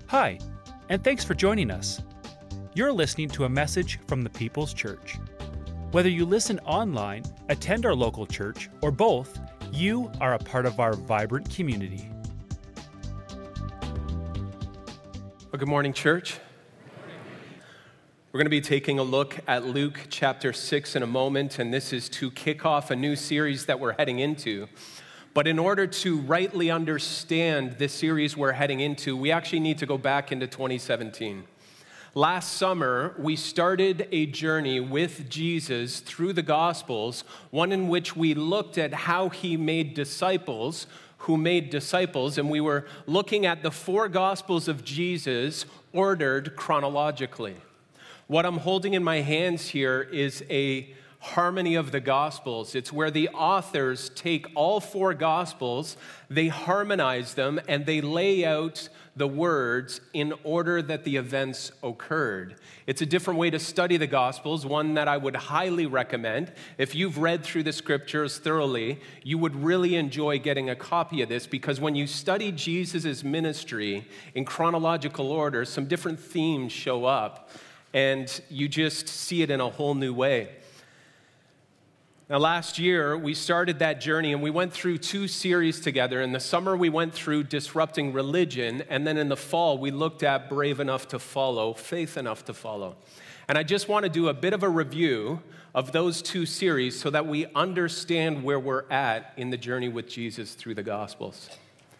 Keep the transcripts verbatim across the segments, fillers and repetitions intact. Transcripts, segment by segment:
Hi, and thanks for joining us. You're listening to a message from the People's Church. Whether you listen online, attend our local church, or both, you are a part of our vibrant community. Well, good morning, church. We're going to be taking a look at Luke chapter six in a moment, and this is to kick off a new series that we're heading into. But in order to rightly understand this series we're heading into, we actually need to go back into twenty seventeen. Last summer, we started a journey with Jesus through the Gospels, one in which we looked at how he made disciples who made disciples, and we were looking at the four Gospels of Jesus ordered chronologically. What I'm holding in my hands here is a harmony of the Gospels. It's where the authors take all four Gospels, they harmonize them, and they lay out the words in order that the events occurred. It's a different way to study the Gospels, one that I would highly recommend. If you've read through the Scriptures thoroughly, you would really enjoy getting a copy of this, because when you study Jesus' ministry in chronological order, some different themes show up, and you just see it in a whole new way. Now, last year, we started that journey, and we went through two series together. In the summer, we went through Disrupting Religion, and then in the fall, we looked at Brave Enough to Follow, Faith Enough to Follow. And I just want to do a bit of a review of those two series so that we understand where we're at in the journey with Jesus through the Gospels.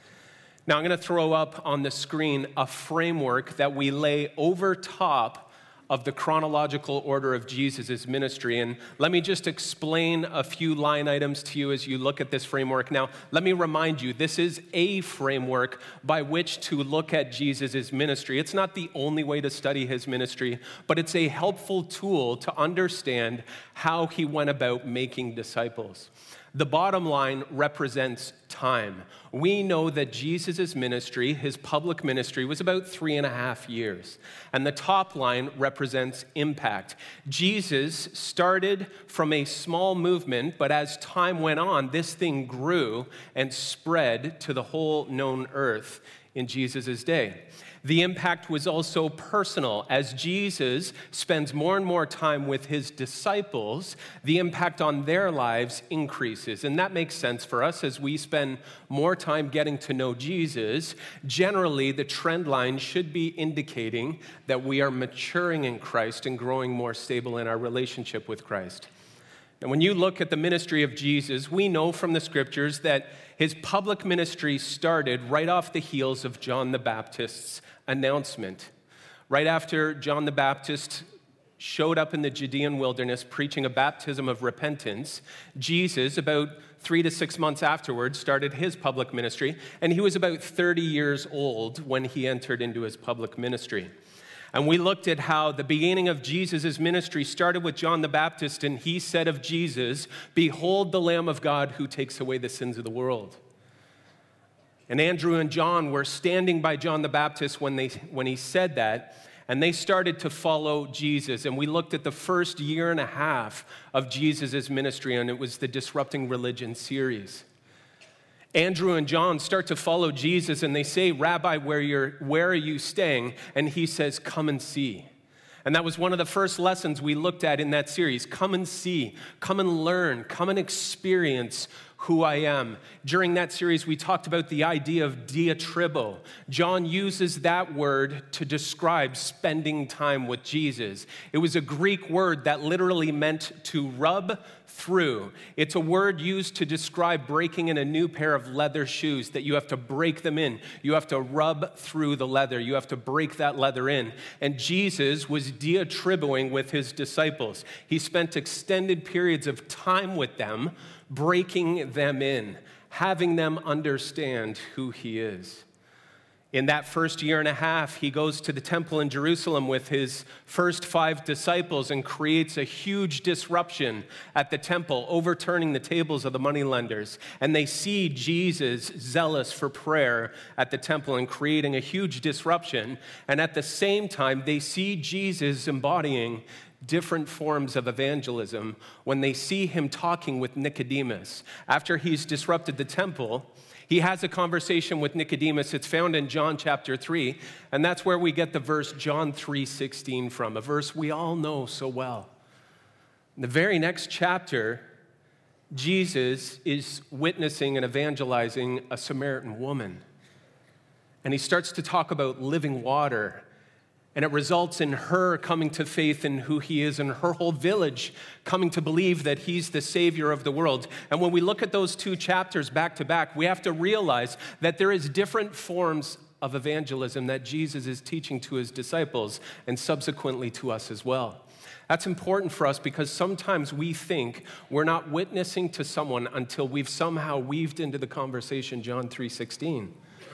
Now, I'm going to throw up on the screen a framework that we lay over top of the chronological order of Jesus' ministry. And let me just explain a few line items to you as you look at this framework. Now, let me remind you, this is a framework by which to look at Jesus' ministry. It's not the only way to study his ministry, but it's a helpful tool to understand how he went about making disciples. The bottom line represents time. We know that Jesus' ministry, his public ministry, was about three and a half years. And the top line represents impact. Jesus started from a small movement, but as time went on, this thing grew and spread to the whole known earth in Jesus' day. The impact was also personal. As Jesus spends more and more time with his disciples, the impact on their lives increases. And that makes sense for us as we spend more time getting to know Jesus. Generally, the trend line should be indicating that we are maturing in Christ and growing more stable in our relationship with Christ. And when you look at the ministry of Jesus, we know from the Scriptures that his public ministry started right off the heels of John the Baptist's announcement. Right after John the Baptist showed up in the Judean wilderness preaching a baptism of repentance, Jesus, about three to six months afterwards, started his public ministry, and he was about thirty years old when he entered into his public ministry. And we looked at how the beginning of Jesus' ministry started with John the Baptist, and he said of Jesus, "Behold the Lamb of God who takes away the sins of the world." And Andrew and John were standing by John the Baptist when they when he said that, and they started to follow Jesus. And we looked at the first year and a half of Jesus' ministry, and it was the Disrupting Religion series. Andrew and John start to follow Jesus, and they say, "Rabbi, where you're, where are you staying?" And he says, "Come and see." And that was one of the first lessons we looked at in that series. Come and see, come and learn, come and experience who I am. During that series, we talked about the idea of diatribo. John uses that word to describe spending time with Jesus. It was a Greek word that literally meant to rub through. It's a word used to describe breaking in a new pair of leather shoes, that you have to break them in. You have to rub through the leather. You have to break that leather in. And Jesus was diatriboing with his disciples. He spent extended periods of time with them, breaking them in, having them understand who he is. In that first year and a half, he goes to the temple in Jerusalem with his first five disciples and creates a huge disruption at the temple, overturning the tables of the moneylenders. And they see Jesus zealous for prayer at the temple and creating a huge disruption. And at the same time, they see Jesus embodying different forms of evangelism when they see him talking with Nicodemus. After he's disrupted the temple, he has a conversation with Nicodemus. It's found in John chapter three, and that's where we get the verse John three sixteen from, a verse we all know so well. In the very next chapter, Jesus is witnessing and evangelizing a Samaritan woman. And he starts to talk about living water. And it results in her coming to faith in who he is, and her whole village coming to believe that he's the Savior of the world. And when we look at those two chapters back to back, we have to realize that there is different forms of evangelism that Jesus is teaching to his disciples and subsequently to us as well. That's important for us because sometimes we think we're not witnessing to someone until we've somehow weaved into the conversation John three sixteen.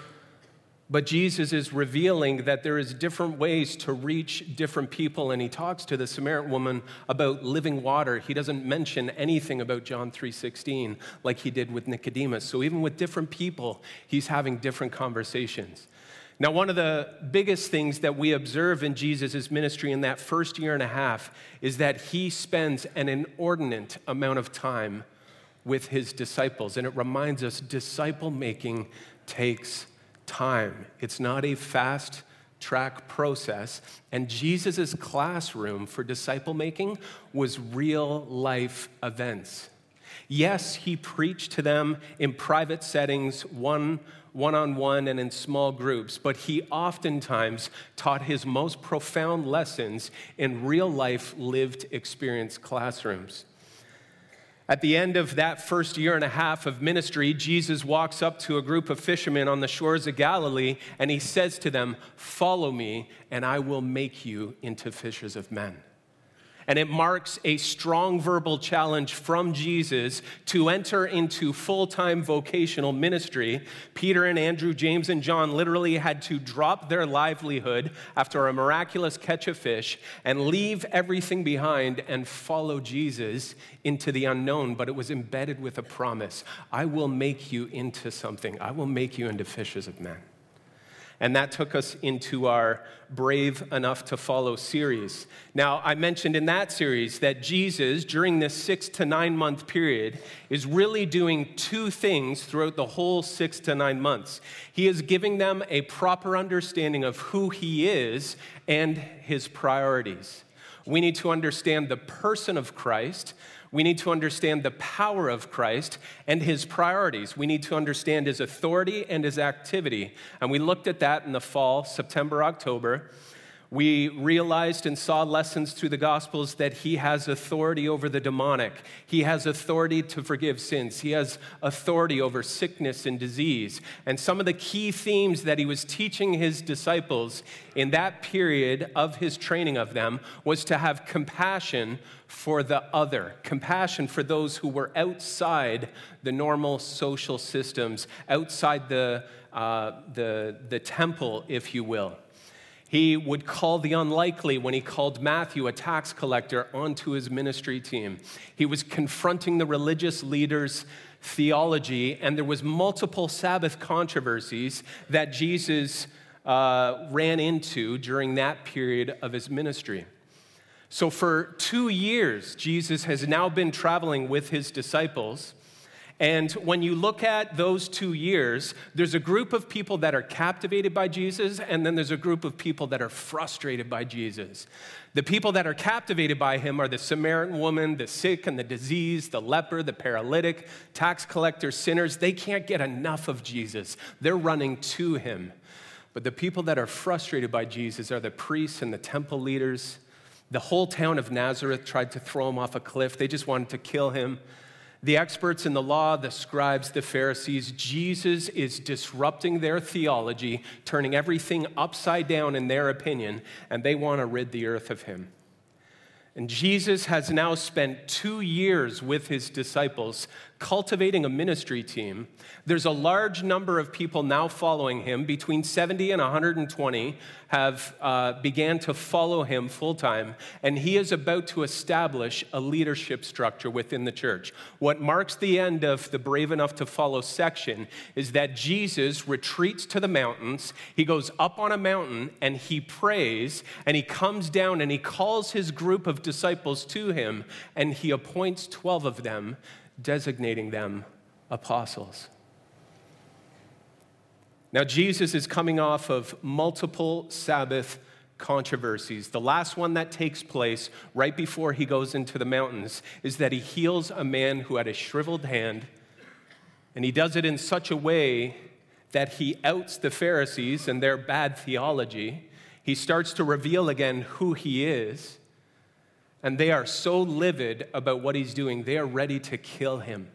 But Jesus is revealing that there is different ways to reach different people, and he talks to the Samaritan woman about living water. He doesn't mention anything about John three sixteen like he did with Nicodemus. So even with different people, he's having different conversations. Now, one of the biggest things that we observe in Jesus' ministry in that first year and a half is that he spends an inordinate amount of time with his disciples. And it reminds us disciple making takes time. It's not a fast track process. And Jesus' classroom for disciple making was real life events. Yes, he preached to them in private settings, one one-on-one and in small groups, but he oftentimes taught his most profound lessons in real-life, lived experience classrooms. At the end of that first year and a half of ministry, Jesus walks up to a group of fishermen on the shores of Galilee, and he says to them, "Follow me, and I will make you into fishers of men." And it marks a strong verbal challenge from Jesus to enter into full-time vocational ministry. Peter and Andrew, James and John literally had to drop their livelihood after a miraculous catch of fish and leave everything behind and follow Jesus into the unknown. But it was embedded with a promise. I will make you into something. I will make you into fishers of men. And that took us into our Brave Enough to Follow series. Now, I mentioned in that series that Jesus, during this six to nine month period, is really doing two things throughout the whole six to nine months. He is giving them a proper understanding of who he is and his priorities. We need to understand the person of Christ. We need to understand the power of Christ and his priorities. We need to understand his authority and his activity. And we looked at that in the fall, September, October. We realized and saw lessons through the Gospels that he has authority over the demonic. He has authority to forgive sins. He has authority over sickness and disease. And some of the key themes that he was teaching his disciples in that period of his training of them was to have compassion for the other, compassion for those who were outside the normal social systems, outside the, uh, the, the temple, if you will. He would call the unlikely when he called Matthew, a tax collector, onto his ministry team. He was confronting the religious leaders' theology, and there was multiple Sabbath controversies that Jesus uh, ran into during that period of his ministry. So for two years, Jesus has now been traveling with his disciples. And when you look at those two years, there's a group of people that are captivated by Jesus, and then there's a group of people that are frustrated by Jesus. The people that are captivated by him are the Samaritan woman, the sick and the diseased, the leper, the paralytic, tax collectors, sinners. They can't get enough of Jesus. They're running to him. But the people that are frustrated by Jesus are the priests and the temple leaders. The whole town of Nazareth tried to throw him off a cliff. They just wanted to kill him. The experts in the law, the scribes, the Pharisees, Jesus is disrupting their theology, turning everything upside down in their opinion, and they want to rid the earth of him. And Jesus has now spent two years with his disciples cultivating a ministry team. There's a large number of people now following him. Between seventy and one hundred twenty have uh, began to follow him full-time, and he is about to establish a leadership structure within the church. What marks the end of the Brave Enough to Follow section is that Jesus retreats to the mountains. He goes up on a mountain, and he prays, and he comes down, and he calls his group of disciples to him, and he appoints twelve of them, designating them apostles. Now, Jesus is coming off of multiple Sabbath controversies. The last one that takes place right before he goes into the mountains is that he heals a man who had a shriveled hand, and he does it in such a way that he outs the Pharisees and their bad theology. He starts to reveal again who he is, and they are so livid about what he's doing, they are ready to kill him.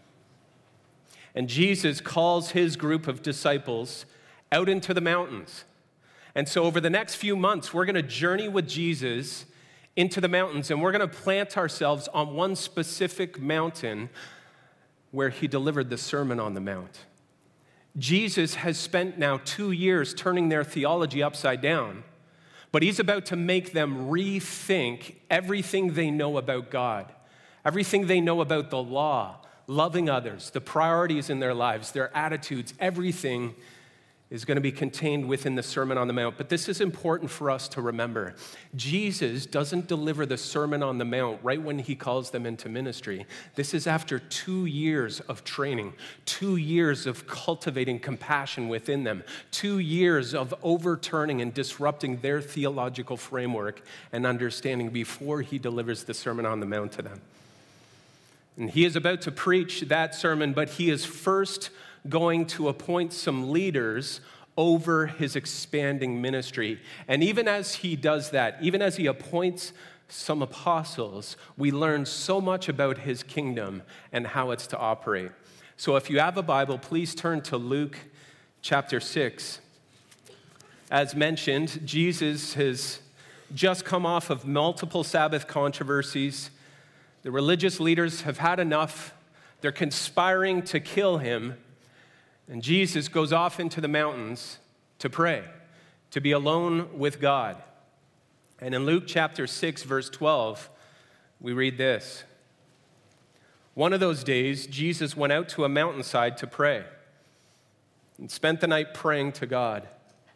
And Jesus calls his group of disciples out into the mountains. And so over the next few months, we're going to journey with Jesus into the mountains, and we're going to plant ourselves on one specific mountain where he delivered the Sermon on the Mount. Jesus has spent now two years turning their theology upside down, but he's about to make them rethink everything they know about God, everything they know about the law, loving others, the priorities in their lives, their attitudes, everything is going to be contained within the Sermon on the Mount. But this is important for us to remember. Jesus doesn't deliver the Sermon on the Mount right when he calls them into ministry. This is after two years of training, two years of cultivating compassion within them, two years of overturning and disrupting their theological framework and understanding before he delivers the Sermon on the Mount to them. And he is about to preach that sermon, but he is first going to appoint some leaders over his expanding ministry. And even as he does that, even as he appoints some apostles, we learn so much about his kingdom and how it's to operate. So if you have a Bible, please turn to Luke chapter six. As mentioned, Jesus has just come off of multiple Sabbath controversies. The religious leaders have had enough. They're conspiring to kill him. And Jesus goes off into the mountains to pray, to be alone with God. And in Luke chapter six, verse twelve, we read this. One of those days, Jesus went out to a mountainside to pray and spent the night praying to God.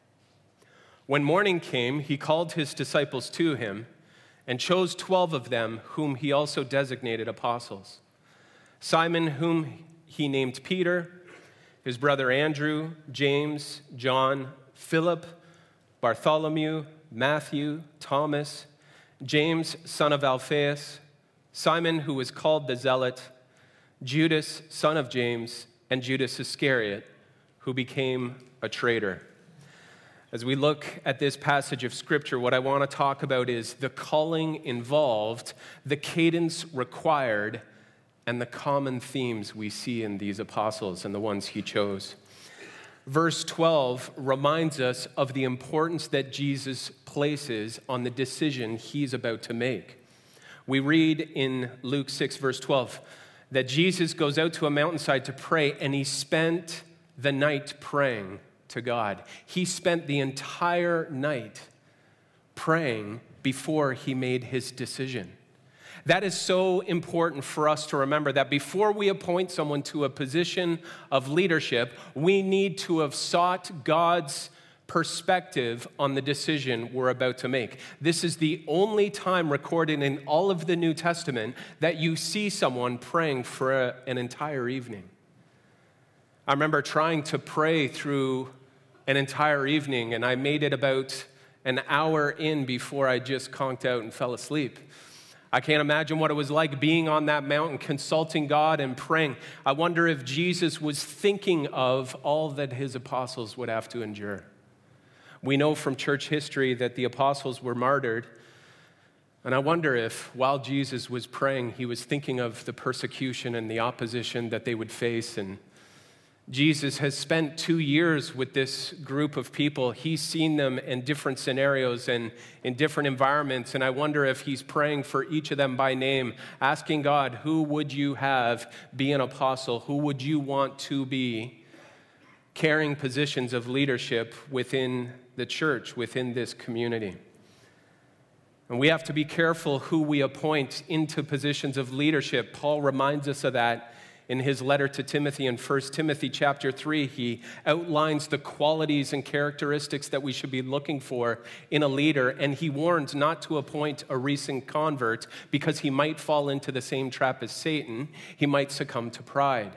When morning came, he called his disciples to him and chose twelve of them, whom he also designated apostles. Simon, whom he named Peter, his brother Andrew, James, John, Philip, Bartholomew, Matthew, Thomas, James, son of Alphaeus, Simon, who was called the Zealot, Judas, son of James, and Judas Iscariot, who became a traitor. As we look at this passage of Scripture, what I want to talk about is the calling involved, the cadence required, and the common themes we see in these apostles and the ones he chose. Verse twelve reminds us of the importance that Jesus places on the decision he's about to make. We read in Luke six, verse twelve, that Jesus goes out to a mountainside to pray, and he spent the night praying to God. He spent the entire night praying before he made his decision. That is so important for us to remember, that before we appoint someone to a position of leadership, we need to have sought God's perspective on the decision we're about to make. This is the only time recorded in all of the New Testament that you see someone praying for a, an entire evening. I remember trying to pray through an entire evening, and I made it about an hour in before I just conked out and fell asleep. I can't imagine what it was like being on that mountain, consulting God and praying. I wonder if Jesus was thinking of all that his apostles would have to endure. We know from church history that the apostles were martyred, and I wonder if while Jesus was praying, he was thinking of the persecution and the opposition that they would face, and Jesus has spent two years with this group of people. He's seen them in different scenarios and in different environments, and I wonder if he's praying for each of them by name, asking God, who would you have be an apostle? Who would you want to be carrying positions of leadership within the church, within this community? And we have to be careful who we appoint into positions of leadership. Paul reminds us of that in his letter to Timothy in First Timothy chapter three. He outlines the qualities and characteristics that we should be looking for in a leader, and he warns not to appoint a recent convert because he might fall into the same trap as Satan. He might succumb to pride.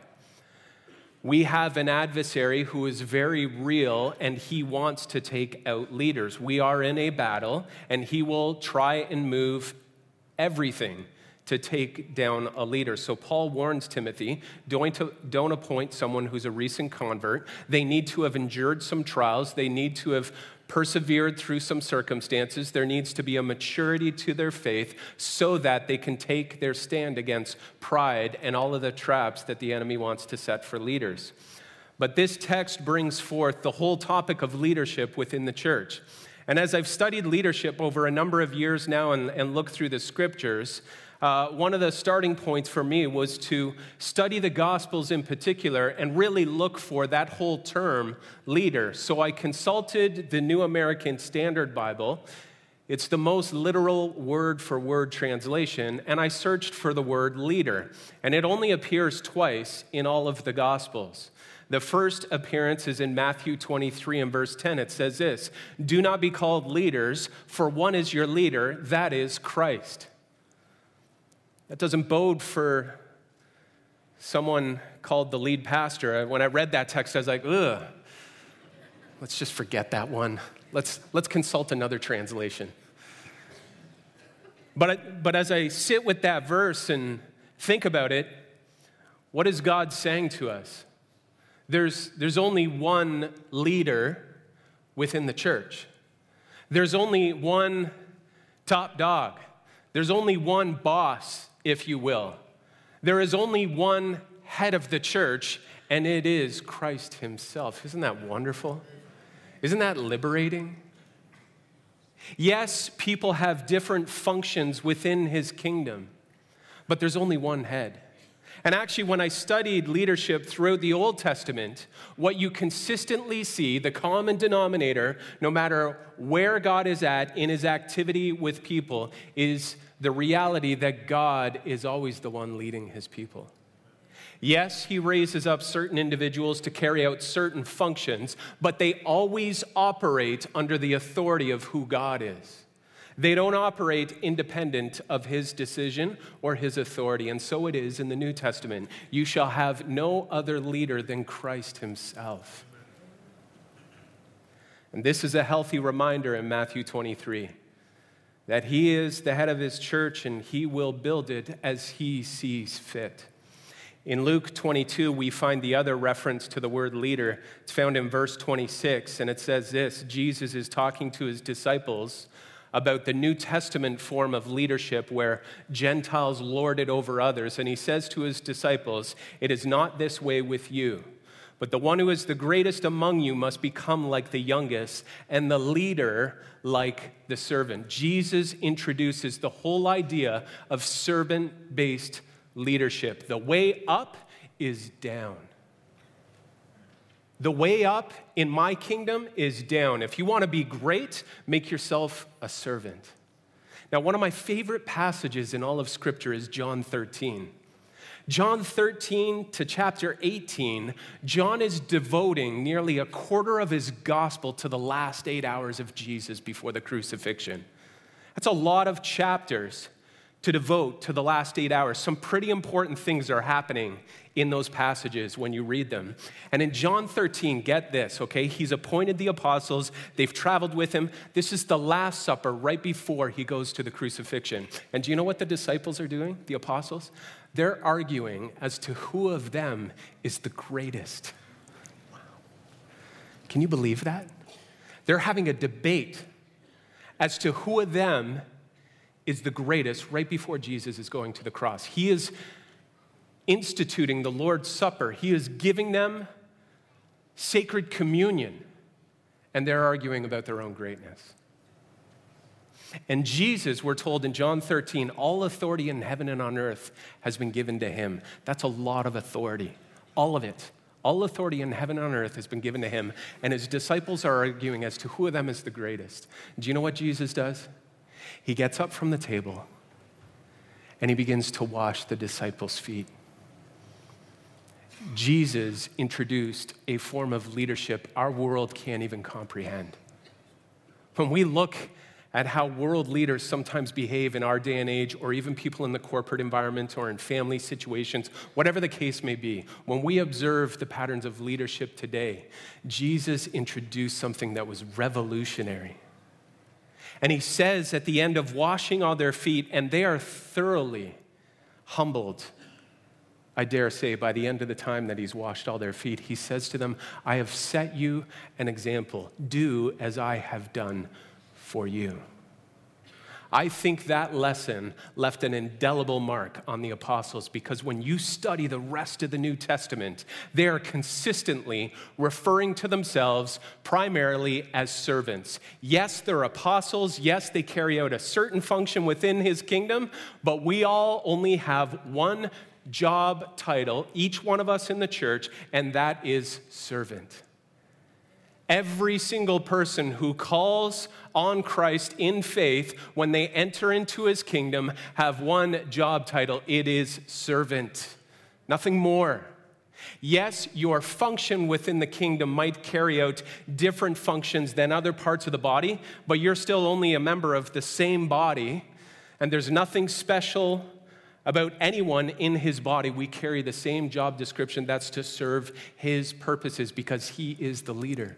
We have an adversary who is very real, and he wants to take out leaders. We are in a battle, and he will try and move everything to take down a leader. So Paul warns Timothy, don't, to, don't appoint someone who's a recent convert. They need to have endured some trials. They need to have persevered through some circumstances. There needs to be a maturity to their faith so that they can take their stand against pride and all of the traps that the enemy wants to set for leaders. But this text brings forth the whole topic of leadership within the church. And as I've studied leadership over a number of years now and, and looked through the scriptures, Uh, one of the starting points for me was to study the Gospels in particular and really look for that whole term, leader. So I consulted the New American Standard Bible. It's the most literal word-for-word translation, and I searched for the word leader, and it only appears twice in all of the Gospels. The first appearance is in Matthew twenty-three and verse ten. It says this, "Do not be called leaders, for one is your leader, that is Christ." That doesn't bode for someone called the lead pastor. When I read that text, I was like, ugh, let's just forget that one. Let's, let's consult another translation. But, but as I sit with that verse and think about it, what is God saying to us? There's, there's only one leader within the church. There's only one top dog. There's only one boss, if you will. There is only one head of the church, and it is Christ himself. Isn't that wonderful? Isn't that liberating? Yes, people have different functions within his kingdom, but there's only one head. And actually, when I studied leadership throughout the Old Testament, what you consistently see, the common denominator, no matter where God is at in his activity with people, is the reality that God is always the one leading his people. Yes, he raises up certain individuals to carry out certain functions, but they always operate under the authority of who God is. They don't operate independent of his decision or his authority, and so it is in the New Testament. You shall have no other leader than Christ himself. And this is a healthy reminder in Matthew twenty-three, that he is the head of his church and he will build it as he sees fit. In Luke twenty-two, we find the other reference to the word leader. It's found in verse twenty-six, and it says this: Jesus is talking to his disciples about the New Testament form of leadership where Gentiles lord it over others. And he says to his disciples, "It is not this way with you, but the one who is the greatest among you must become like the youngest, and the leader like the servant." Jesus introduces the whole idea of servant-based leadership. The way up is down. The way up in my kingdom is down. If you want to be great, make yourself a servant. Now, one of my favorite passages in all of Scripture is John thirteen. John thirteen to chapter eighteen, John is devoting nearly a quarter of his gospel to the last eight hours of Jesus before the crucifixion. That's a lot of chapters to devote to the last eight hours. Some pretty important things are happening in those passages when you read them. And in John thirteen, get this, okay? He's appointed the apostles. They've traveled with him. This is the Last Supper right before he goes to the crucifixion. And do you know what the disciples are doing, the apostles? They're arguing as to who of them is the greatest. Wow. Can you believe that? They're having a debate as to who of them is the greatest right before Jesus is going to the cross. He is instituting the Lord's Supper. He is giving them sacred communion, and they're arguing about their own greatness. And Jesus, we're told in John thirteen, all authority in heaven and on earth has been given to him. That's a lot of authority, all of it. All authority in heaven and on earth has been given to him, and his disciples are arguing as to who of them is the greatest. Do you know what Jesus does? He gets up from the table, and he begins to wash the disciples' feet. Jesus introduced a form of leadership our world can't even comprehend. When we look at how world leaders sometimes behave in our day and age, or even people in the corporate environment or in family situations, whatever the case may be, when we observe the patterns of leadership today, Jesus introduced something that was revolutionary. And he says at the end of washing all their feet, and they are thoroughly humbled, I dare say, by the end of the time that he's washed all their feet, he says to them, I have set you an example. Do as I have done for you. I think that lesson left an indelible mark on the apostles, because when you study the rest of the New Testament, they are consistently referring to themselves primarily as servants. Yes, they're apostles. Yes, they carry out a certain function within his kingdom, but we all only have one job title, each one of us in the church, and that is servant. Every single person who calls on Christ in faith when they enter into his kingdom have one job title. It is servant. Nothing more. Yes, your function within the kingdom might carry out different functions than other parts of the body, but you're still only a member of the same body, and there's nothing special about anyone in his body. We carry the same job description. That's to serve his purposes, because he is the leader.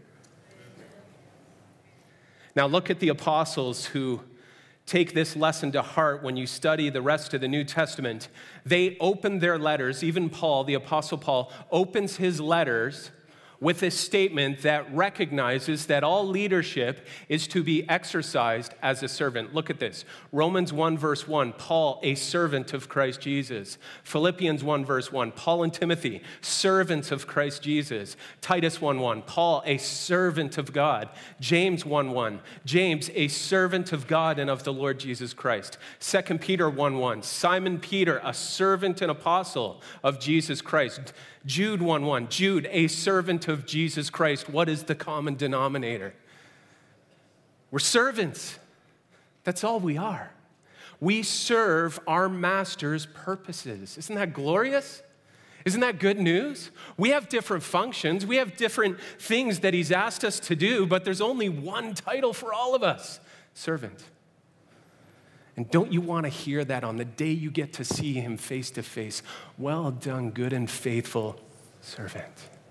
Now look at the apostles who take this lesson to heart when you study the rest of the New Testament. They open their letters, even Paul, the Apostle Paul, opens his letters with a statement that recognizes that all leadership is to be exercised as a servant. Look at this. Romans one verse one, Paul, a servant of Christ Jesus. Philippians one verse one, Paul and Timothy, servants of Christ Jesus. Titus one one, Paul, a servant of God. James one one, James, a servant of God and of the Lord Jesus Christ. Second Peter one one, Simon Peter, a servant and apostle of Jesus Christ. Jude one one, Jude, a servant of Jesus Christ. What is the common denominator? We're servants. That's all we are. We serve our master's purposes. Isn't that glorious? Isn't that good news? We have different functions. We have different things that he's asked us to do, but there's only one title for all of us: servant. And don't you want to hear that on the day you get to see him face to face? Well done, good and faithful servant.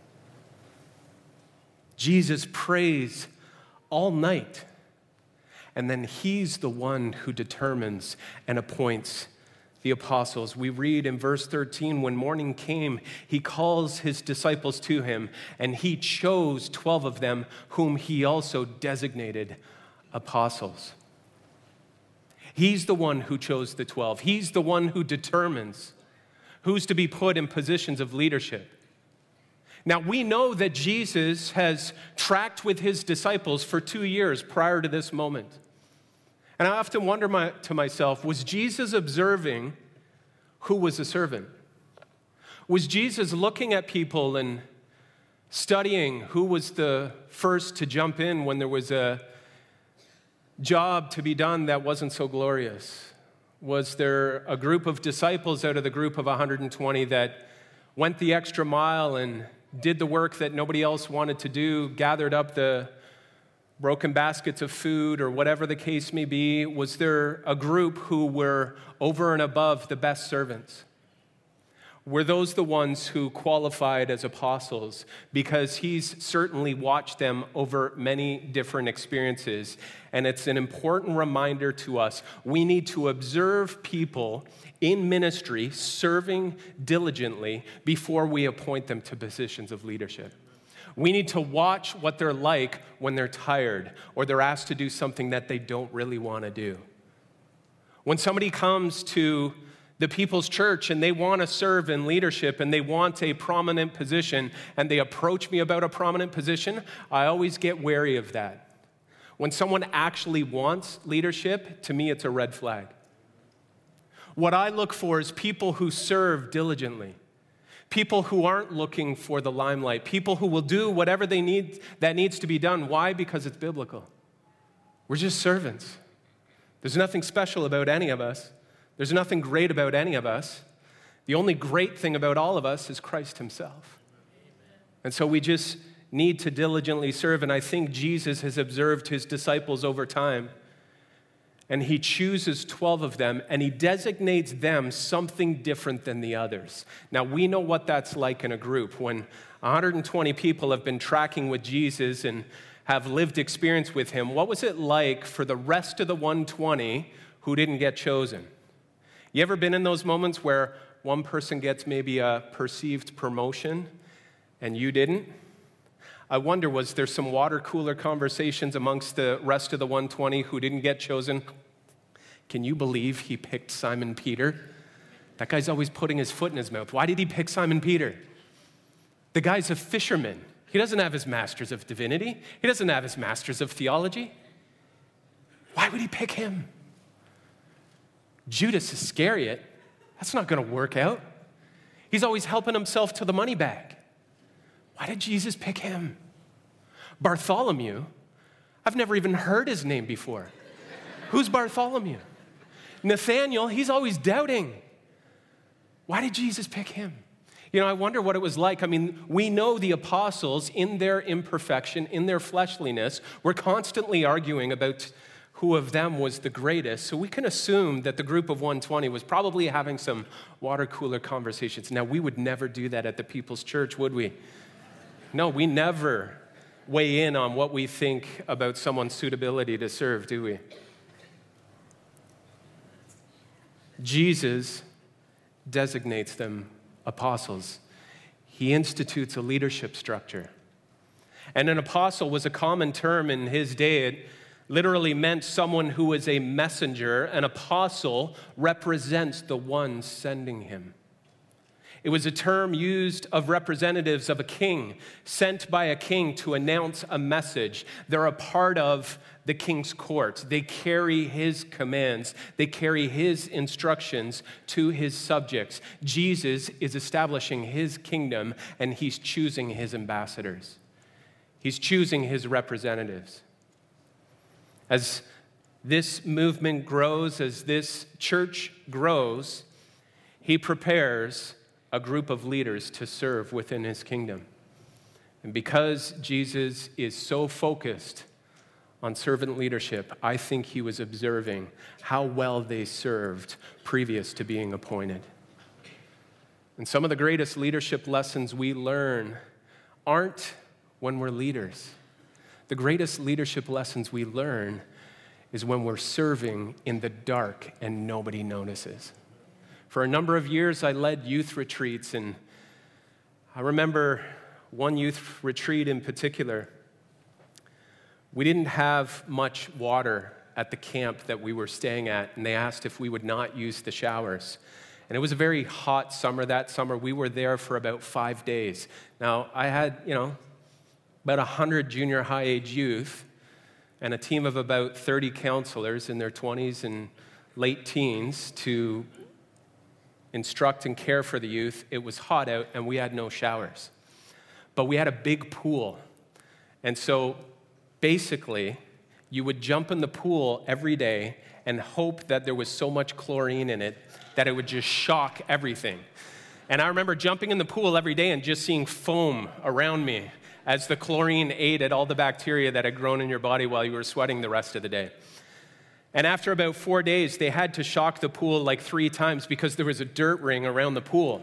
Jesus prays all night, and then he's the one who determines and appoints the apostles. We read in verse thirteen, when morning came, he calls his disciples to him, and he chose twelve of them, whom he also designated apostles. He's the one who chose the twelve. He's the one who determines who's to be put in positions of leadership. Now, we know that Jesus has tracked with his disciples for two years prior to this moment. And I often wonder my, to myself, was Jesus observing who was a servant? Was Jesus looking at people and studying who was the first to jump in when there was a job to be done that wasn't so glorious? Was there a group of disciples out of the group of one hundred twenty that went the extra mile and did the work that nobody else wanted to do, gathered up the broken baskets of food or whatever the case may be? Was there a group who were over and above the best servants? Were those the ones who qualified as apostles? Because he's certainly watched them over many different experiences. And it's an important reminder to us. We need to observe people in ministry serving diligently before we appoint them to positions of leadership. We need to watch what they're like when they're tired or they're asked to do something that they don't really want to do. When somebody comes to the People's Church and they want to serve in leadership and they want a prominent position and they approach me about a prominent position, I always get wary of that. When someone actually wants leadership, to me it's a red flag. What I look for is people who serve diligently, people who aren't looking for the limelight, people who will do whatever they need that needs to be done. Why? Because it's biblical. We're just servants. There's nothing special about any of us. There's nothing great about any of us. The only great thing about all of us is Christ himself. And so we just need to diligently serve. And I think Jesus has observed his disciples over time. And he chooses twelve of them, and he designates them something different than the others. Now, we know what that's like in a group. When one hundred twenty people have been tracking with Jesus and have lived experience with him, what was it like for the rest of the one hundred twenty who didn't get chosen? You ever been in those moments where one person gets maybe a perceived promotion and you didn't? I wonder, was there some water cooler conversations amongst the rest of the one hundred twenty who didn't get chosen? Can you believe he picked Simon Peter? That guy's always putting his foot in his mouth. Why did he pick Simon Peter? The guy's a fisherman. He doesn't have his master's of divinity. He doesn't have his master's of theology. Why would he pick him? Judas Iscariot, that's not going to work out. He's always helping himself to the money bag. Why did Jesus pick him? Bartholomew, I've never even heard his name before. Who's Bartholomew? Nathaniel, he's always doubting. Why did Jesus pick him? You know, I wonder what it was like. I mean, we know the apostles, in their imperfection, in their fleshliness, were constantly arguing about who of them was the greatest. So we can assume that the group of one hundred twenty was probably having some water cooler conversations. Now, we would never do that at the People's Church, would we? No, we never weigh in on what we think about someone's suitability to serve, do we? Jesus designates them apostles. He institutes a leadership structure. And an apostle was a common term in his day. It literally meant someone who was a messenger. An apostle represents the one sending him. It was a term used of representatives of a king, sent by a king to announce a message. They're a part of the king's court. They carry his commands. They carry his instructions to his subjects. Jesus is establishing his kingdom, and he's choosing his ambassadors. He's choosing his representatives. As this movement grows, as this church grows, he prepares a group of leaders to serve within his kingdom. And because Jesus is so focused on servant leadership, I think he was observing how well they served previous to being appointed. And some of the greatest leadership lessons we learn aren't when we're leaders. The greatest leadership lessons we learn is when we're serving in the dark and nobody notices. For a number of years, I led youth retreats, and I remember one youth retreat in particular. We didn't have much water at the camp that we were staying at, and they asked if we would not use the showers. And it was a very hot summer that summer. We were there for about five days. Now, I had, you know, about one hundred junior high age youth and a team of about thirty counselors in their twenties and late teens to instruct and care for the youth. It was hot out, and we had no showers. But we had a big pool. And so basically, you would jump in the pool every day and hope that there was so much chlorine in it that it would just shock everything. And I remember jumping in the pool every day and just seeing foam around me as the chlorine ate at all the bacteria that had grown in your body while you were sweating the rest of the day. And after about four days, they had to shock the pool like three times because there was a dirt ring around the pool.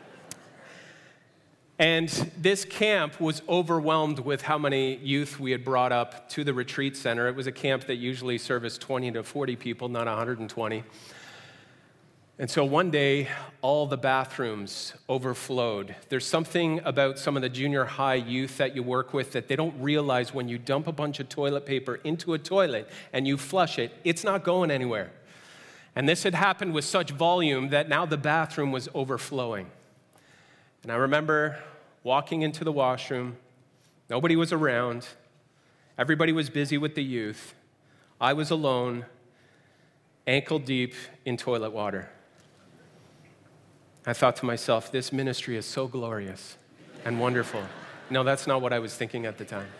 And this camp was overwhelmed with how many youth we had brought up to the retreat center. It was a camp that usually serviced twenty to forty people, not one hundred twenty. And so one day, all the bathrooms overflowed. There's something about some of the junior high youth that you work with that they don't realize when you dump a bunch of toilet paper into a toilet and you flush it, it's not going anywhere. And this had happened with such volume that now the bathroom was overflowing. And I remember walking into the washroom. Nobody was around. Everybody was busy with the youth. I was alone, ankle deep in toilet water. I thought to myself, this ministry is so glorious and wonderful. No, that's not what I was thinking at the time.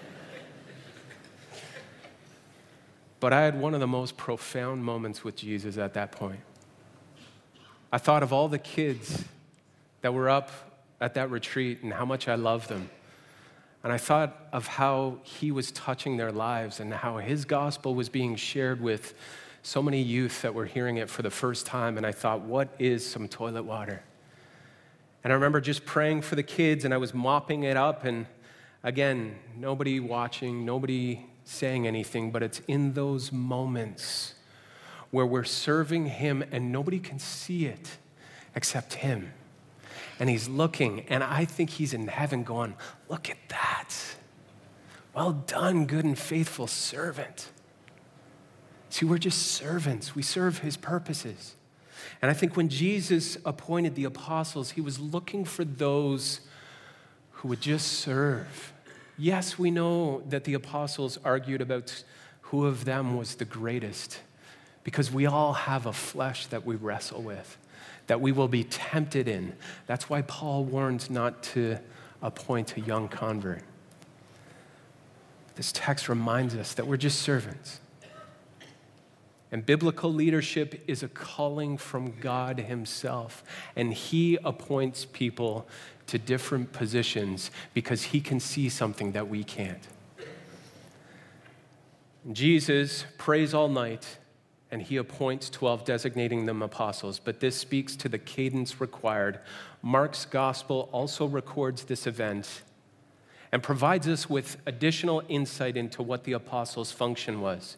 But I had one of the most profound moments with Jesus at that point. I thought of all the kids that were up at that retreat and how much I loved them. And I thought of how he was touching their lives and how his gospel was being shared with so many youth that were hearing it for the first time. And I thought, what is some toilet water? And I remember just praying for the kids, and I was mopping it up. And again, nobody watching, nobody saying anything, but it's in those moments where we're serving him and nobody can see it except him. And he's looking, and I think he's in heaven going, look at that. Well done, good and faithful servant. See, we're just servants. We serve his purposes. And I think when Jesus appointed the apostles, he was looking for those who would just serve. Yes, we know that the apostles argued about who of them was the greatest, because we all have a flesh that we wrestle with, that we will be tempted in. That's why Paul warns not to appoint a young convert. This text reminds us that we're just servants. And biblical leadership is a calling from God himself. And he appoints people to different positions because he can see something that we can't. Jesus prays all night, and he appoints twelve, designating them apostles. But this speaks to the cadence required. Mark's gospel also records this event and provides us with additional insight into what the apostles' function was.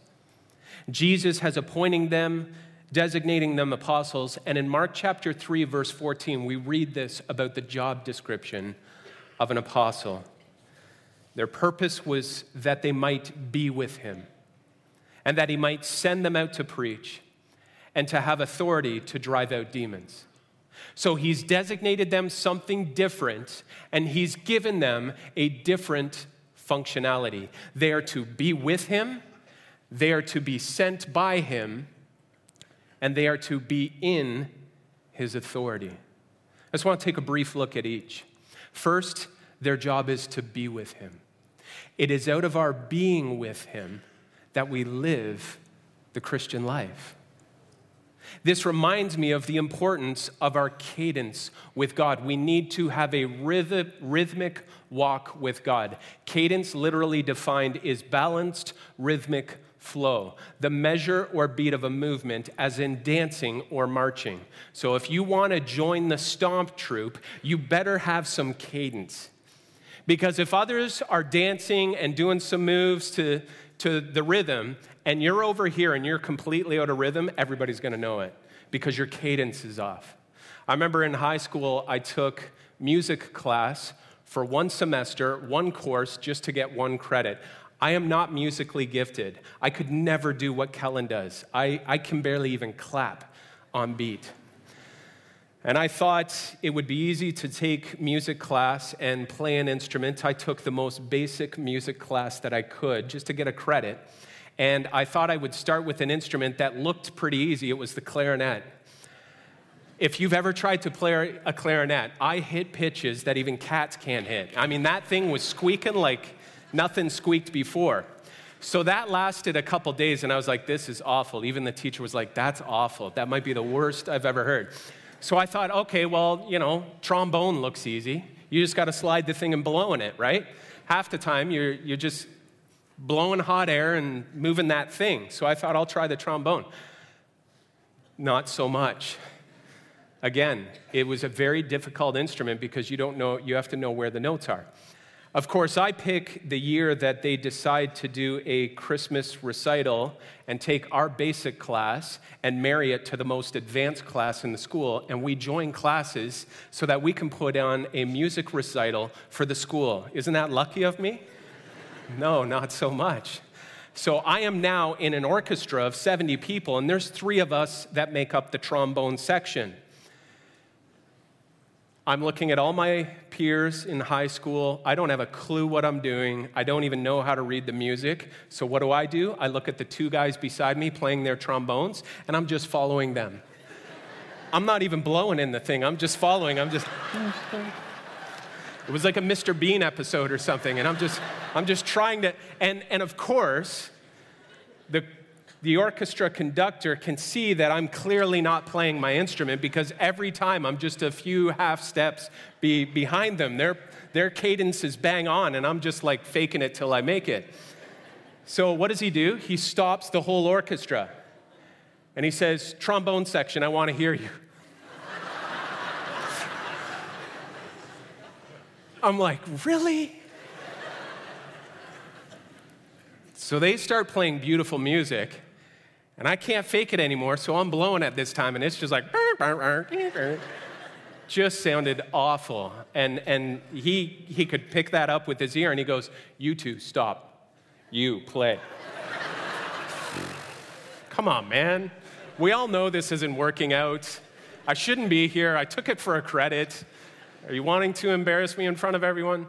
Jesus has appointed them, designating them apostles, and in Mark chapter three, verse fourteen, we read this about the job description of an apostle. Their purpose was that they might be with him, and that he might send them out to preach and to have authority to drive out demons. So he's designated them something different, and he's given them a different functionality. They are to be with him, they are to be sent by him, and they are to be in his authority. I just want to take a brief look at each. First, their job is to be with him. It is out of our being with him that we live the Christian life. This reminds me of the importance of our cadence with God. We need to have a rhythmic walk with God. Cadence, literally defined, is balanced, rhythmic flow, the measure or beat of a movement, as in dancing or marching. So if you want to join the stomp troupe, you better have some cadence. Because if others are dancing and doing some moves to, to the rhythm, and you're over here and you're completely out of rhythm, everybody's going to know it because your cadence is off. I remember in high school, I took music class for one semester, one course, just to get one credit. I am not musically gifted. I could never do what Kellen does. I, I can barely even clap on beat. And I thought it would be easy to take music class and play an instrument. I took the most basic music class that I could just to get a credit. And I thought I would start with an instrument that looked pretty easy. It was the clarinet. If you've ever tried to play a clarinet, I hit pitches that even cats can't hit. I mean, that thing was squeaking like nothing squeaked before. So that lasted a couple days, and I was like, this is awful. Even the teacher was like, that's awful. That might be the worst I've ever heard. So I thought, okay, well, you know, trombone looks easy. You just got to slide the thing and blow in it, right? Half the time, you're you're just blowing hot air and moving that thing. So I thought, I'll try the trombone. Not so much. Again, it was a very difficult instrument because you don't know, you have to know where the notes are. Of course, I pick the year that they decide to do a Christmas recital and take our basic class and marry it to the most advanced class in the school, and we join classes so that we can put on a music recital for the school. Isn't that lucky of me? No, not so much. So I am now in an orchestra of seventy people, and there's three of us that make up the trombone section. I'm looking at all my peers in high school. I don't have a clue what I'm doing. I don't even know how to read the music. So what do I do? I look at the two guys beside me playing their trombones, and I'm just following them. I'm not even blowing in the thing. I'm just following. I'm just... It was like a Mister Bean episode or something, and I'm just, I'm just trying to... And, and of course, the... The orchestra conductor can see that I'm clearly not playing my instrument because every time I'm just a few half steps be behind them. Their, their cadence is bang on, and I'm just like faking it till I make it. So what does he do? He stops the whole orchestra, and he says, "Trombone section, I want to hear you." I'm like, really? So they start playing beautiful music, and I can't fake it anymore, so I'm blowing at this time, and it's just like, just sounded awful. And, and he, he could pick that up with his ear, and he goes, "You two, stop. You, play." Come on, man. We all know this isn't working out. I shouldn't be here. I took it for a credit. Are you wanting to embarrass me in front of everyone?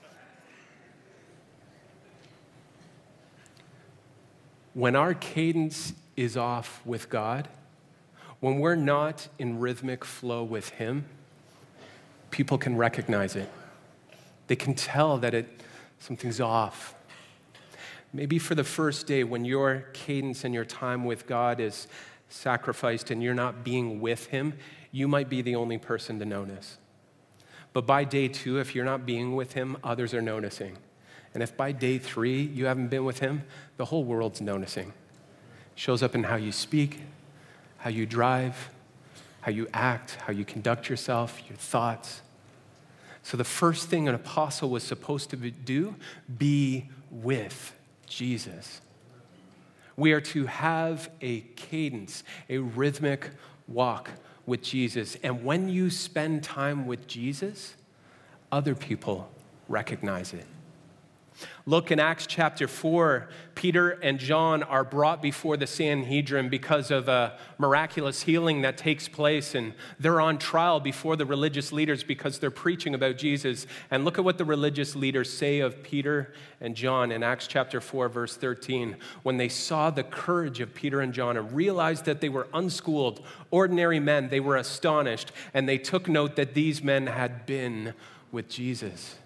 When our cadence is off with God, when we're not in rhythmic flow with Him, people can recognize it. They can tell that it, something's off. Maybe for the first day, when your cadence and your time with God is sacrificed and you're not being with Him, you might be the only person to notice. But by day two, if you're not being with Him, others are noticing. And if by day three you haven't been with Him, the whole world's noticing. It shows up in how you speak, how you drive, how you act, how you conduct yourself, your thoughts. So the first thing an apostle was supposed to do, be with Jesus. We are to have a cadence, a rhythmic walk with Jesus. And when you spend time with Jesus, other people recognize it. Look in Acts chapter four, Peter and John are brought before the Sanhedrin because of a miraculous healing that takes place, and they're on trial before the religious leaders because they're preaching about Jesus. And look at what the religious leaders say of Peter and John in Acts chapter four, verse thirteen. When they saw the courage of Peter and John and realized that they were unschooled, ordinary men, they were astonished, and they took note that these men had been with Jesus.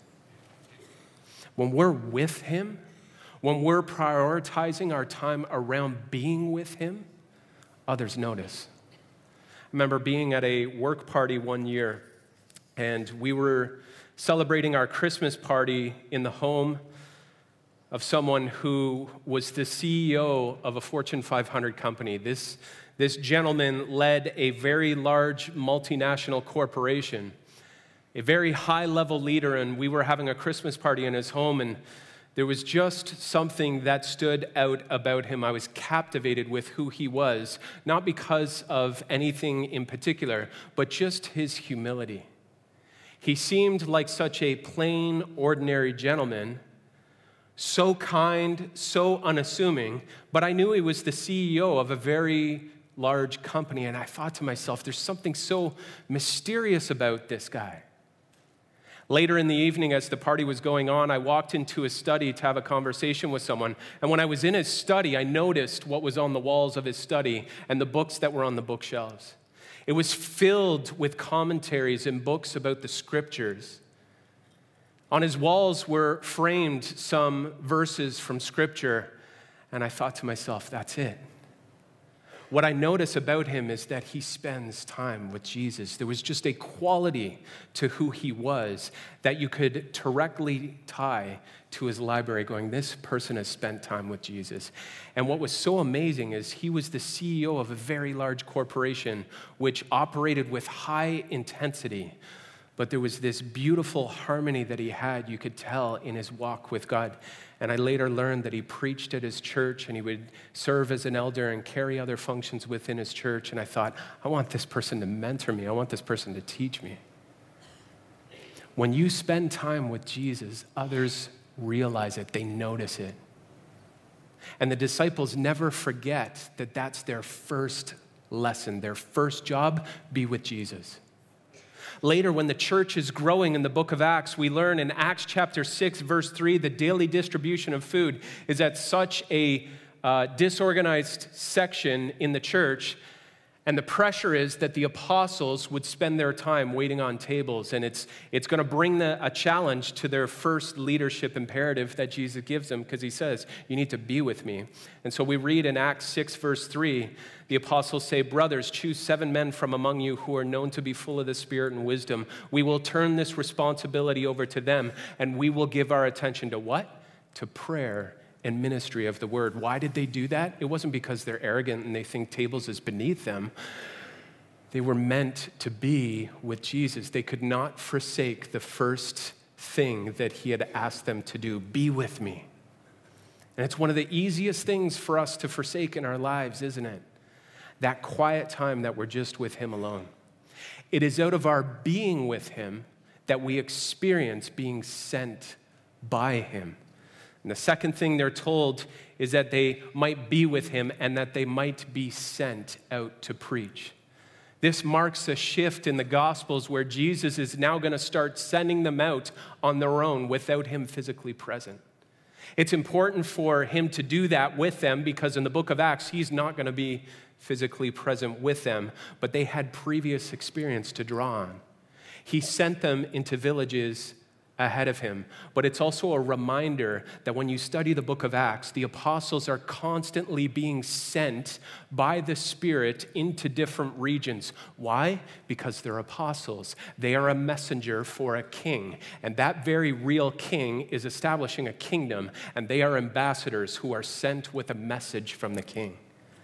When we're with Him, when we're prioritizing our time around being with Him, others notice. I remember being at a work party one year, and we were celebrating our Christmas party in the home of someone who was the C E O of a Fortune five hundred company. This, this gentleman led a very large multinational corporation, a very high-level leader, and we were having a Christmas party in his home, and there was just something that stood out about him. I was captivated with who he was, not because of anything in particular, but just his humility. He seemed like such a plain, ordinary gentleman, so kind, so unassuming, but I knew he was the C E O of a very large company, and I thought to myself, there's something so mysterious about this guy. Later in the evening, as the party was going on, I walked into his study to have a conversation with someone. And when I was in his study, I noticed what was on the walls of his study and the books that were on the bookshelves. It was filled with commentaries and books about the scriptures. On his walls were framed some verses from Scripture, and I thought to myself, that's it. What I notice about him is that he spends time with Jesus. There was just a quality to who he was that you could directly tie to his library, going, this person has spent time with Jesus. And what was so amazing is he was the C E O of a very large corporation which operated with high intensity. But there was this beautiful harmony that he had, you could tell, in his walk with God. And I later learned that he preached at his church and he would serve as an elder and carry other functions within his church. And I thought, I want this person to mentor me. I want this person to teach me. When you spend time with Jesus, others realize it. They notice it. And the disciples never forget that that's their first lesson, their first job, be with Jesus. Later, when the church is growing in the book of Acts, we learn in Acts chapter six, verse three, the daily distribution of food is at such a uh, disorganized section in the church. And the pressure is that the apostles would spend their time waiting on tables. And it's, it's going to bring the, a challenge to their first leadership imperative that Jesus gives them, because he says, you need to be with me. And so we read in Acts six, verse three, the apostles say, brothers, choose seven men from among you who are known to be full of the Spirit and wisdom. We will turn this responsibility over to them, and we will give our attention to what? To prayer and ministry of the word. Why did they do that? It wasn't because they're arrogant and they think tables is beneath them. They were meant to be with Jesus. They could not forsake the first thing that he had asked them to do, be with me. And it's one of the easiest things for us to forsake in our lives, isn't it? That quiet time that we're just with him alone. It is out of our being with him that we experience being sent by him. And the second thing they're told is that they might be with him and that they might be sent out to preach. This marks a shift in the Gospels where Jesus is now going to start sending them out on their own without him physically present. It's important for him to do that with them because in the book of Acts, he's not going to be physically present with them, but they had previous experience to draw on. He sent them into villages ahead of him. But it's also a reminder that when you study the book of Acts, the apostles are constantly being sent by the Spirit into different regions. Why? Because they're apostles. They are a messenger for a king. And that very real king is establishing a kingdom, and they are ambassadors who are sent with a message from the king.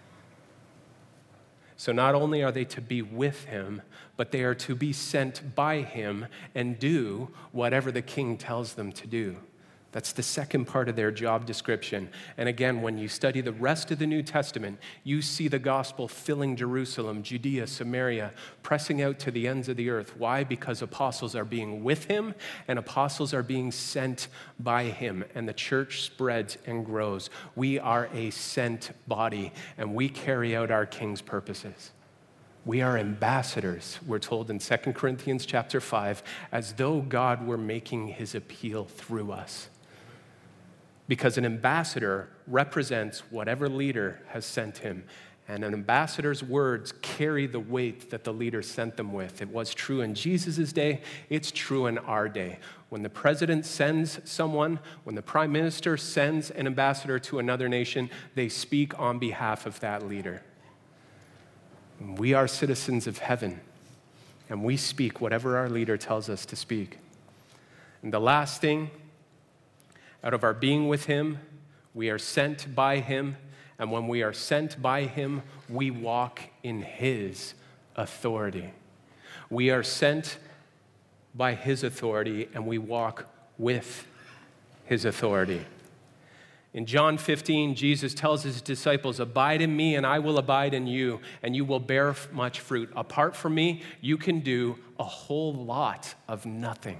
So not only are they to be with him, but they are to be sent by him and do whatever the king tells them to do. That's the second part of their job description. And again, when you study the rest of the New Testament, you see the gospel filling Jerusalem, Judea, Samaria, pressing out to the ends of the earth. Why? Because apostles are being with him and apostles are being sent by him, and the church spreads and grows. We are a sent body, and we carry out our king's purposes. We are ambassadors, we're told in Second Corinthians chapter five, as though God were making his appeal through us. Because an ambassador represents whatever leader has sent him, and an ambassador's words carry the weight that the leader sent them with. It was true in Jesus' day, it's true in our day. When the president sends someone, when the prime minister sends an ambassador to another nation, they speak on behalf of that leader. We are citizens of heaven, and we speak whatever our leader tells us to speak. And the last thing, out of our being with him, we are sent by him, and when we are sent by him, we walk in his authority. We are sent by his authority, and we walk with his authority. In John fifteen, Jesus tells his disciples, abide in me and I will abide in you, and you will bear much fruit. Apart from me, you can do a whole lot of nothing.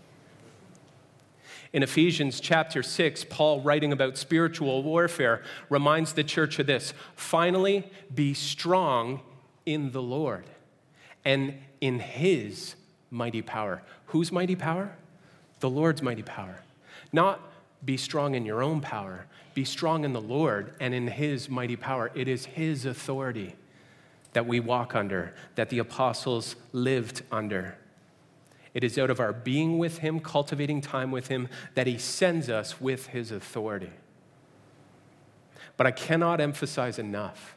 In Ephesians chapter six, Paul, writing about spiritual warfare, reminds the church of this. Finally, be strong in the Lord and in his mighty power. Whose mighty power? The Lord's mighty power. Not be strong in your own power. Be strong in the Lord and in his mighty power. It is his authority that we walk under, that the apostles lived under. It is out of our being with him, cultivating time with him, that he sends us with his authority. But I cannot emphasize enough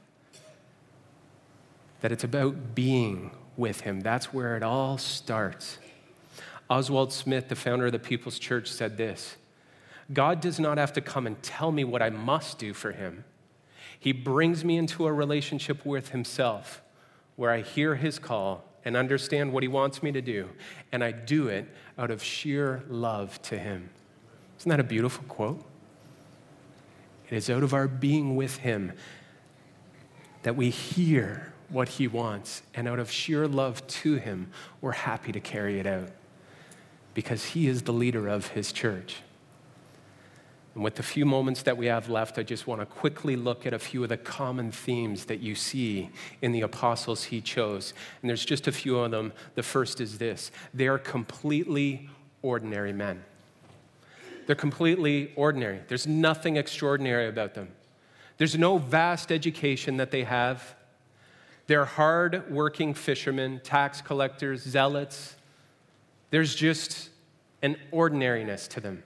that it's about being with him. That's where it all starts. Oswald Smith, the founder of the People's Church, said this: God does not have to come and tell me what I must do for him. He brings me into a relationship with himself where I hear his call and understand what he wants me to do, and I do it out of sheer love to him. Isn't that a beautiful quote? It is out of our being with him that we hear what he wants, and out of sheer love to him, we're happy to carry it out because he is the leader of his church. And with the few moments that we have left, I just want to quickly look at a few of the common themes that you see in the apostles he chose. And there's just a few of them. The first is this: they are completely ordinary men. They're completely ordinary. There's nothing extraordinary about them. There's no vast education that they have. They're hard-working fishermen, tax collectors, zealots. There's just an ordinariness to them.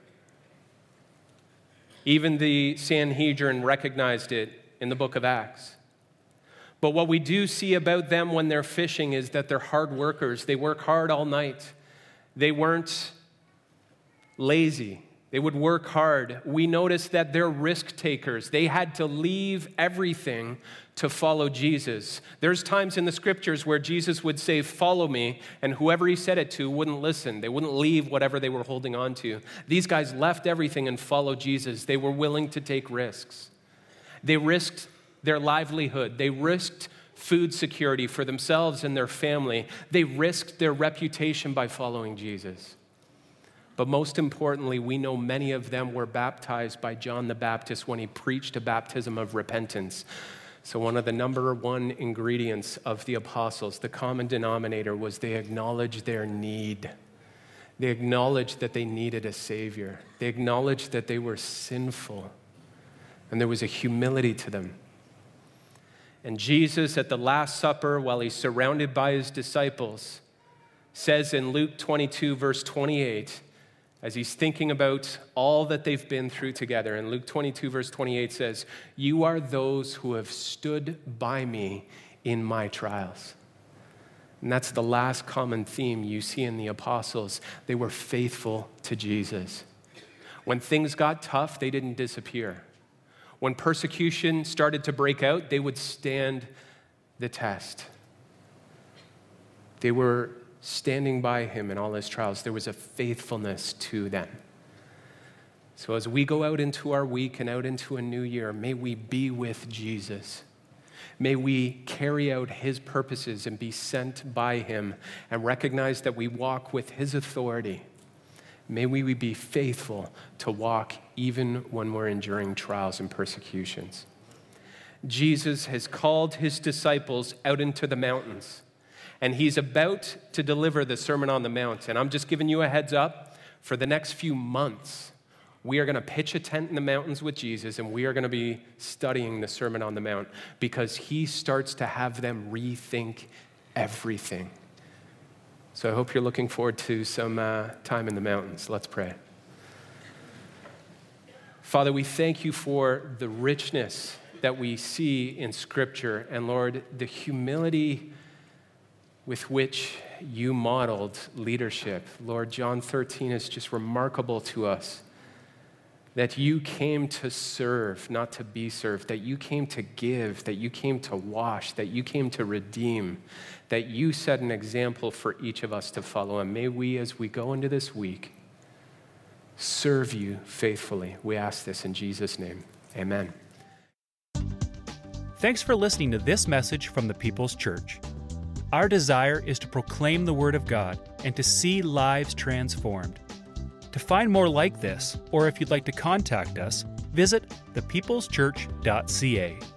Even the Sanhedrin recognized it in the book of Acts. But what we do see about them when they're fishing is that they're hard workers. They work hard all night. They weren't lazy. They would work hard. We notice that they're risk takers. They had to leave everything to follow Jesus. There's times in the scriptures where Jesus would say, "Follow me," and whoever he said it to wouldn't listen. They wouldn't leave whatever they were holding on to. These guys left everything and followed Jesus. They were willing to take risks. They risked their livelihood. They risked food security for themselves and their family. They risked their reputation by following Jesus. But most importantly, we know many of them were baptized by John the Baptist when he preached a baptism of repentance. So one of the number one ingredients of the apostles, the common denominator, was they acknowledged their need. They acknowledged that they needed a Savior. They acknowledged that they were sinful. And there was a humility to them. And Jesus, at the Last Supper, while he's surrounded by his disciples, says in Luke twenty-two, verse twenty-eight, as he's thinking about all that they've been through together, and Luke twenty-two, verse twenty-eight says, "You are those who have stood by me in my trials." And that's the last common theme you see in the apostles. They were faithful to Jesus. When things got tough, they didn't disappear. When persecution started to break out, they would stand the test. They were standing by him in all his trials. There was a faithfulness to them. So as we go out into our week and out into a new year, may we be with Jesus. May we carry out his purposes and be sent by him and recognize that we walk with his authority. May we be faithful to walk even when we're enduring trials and persecutions. Jesus has called his disciples out into the mountains. And he's about to deliver the Sermon on the Mount. And I'm just giving you a heads up. For the next few months, we are going to pitch a tent in the mountains with Jesus, and we are going to be studying the Sermon on the Mount because he starts to have them rethink everything. So I hope you're looking forward to some uh, time in the mountains. Let's pray. Father, we thank you for the richness that we see in Scripture. And Lord, the humility with which you modeled leadership. Lord, John thirteen is just remarkable to us that you came to serve, not to be served, that you came to give, that you came to wash, that you came to redeem, that you set an example for each of us to follow. And may we, as we go into this week, serve you faithfully. We ask this in Jesus' name. Amen. Thanks for listening to this message from the People's Church. Our desire is to proclaim the Word of God and to see lives transformed. To find more like this, or if you'd like to contact us, visit the people's church dot c a.